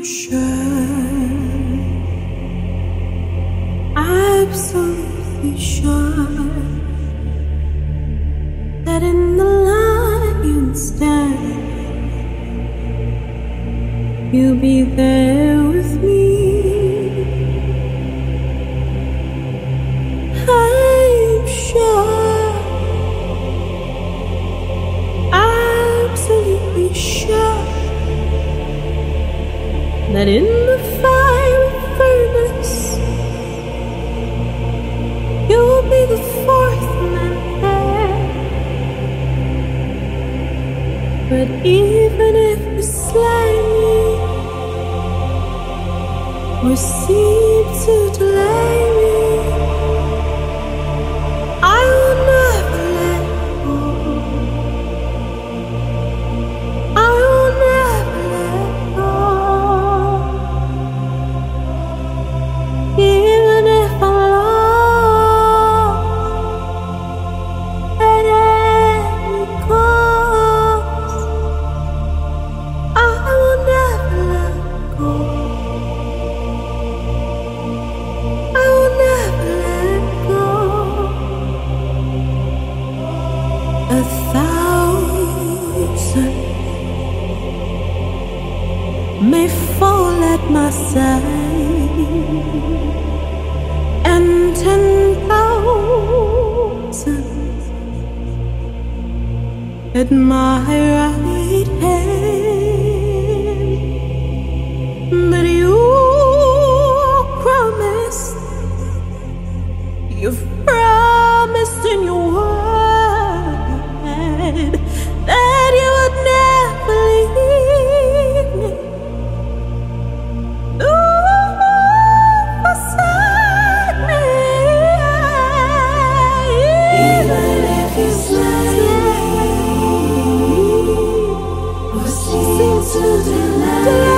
sure, absolutely sure that in the lion's den you'll be there with me. I'm sure, absolutely sure that in the fiery furnace you'll be the fourth man there. But even if you slay me or seem to delay me, I will never let go. I will never let go. Even if I'm lost at any cost, I will never let go. I will never let go. 1,000 may fall at my side, and 10,000 at my right hand. But you've promised in your word that you would never leave me, forsake me. Even if you slay me or seem to delay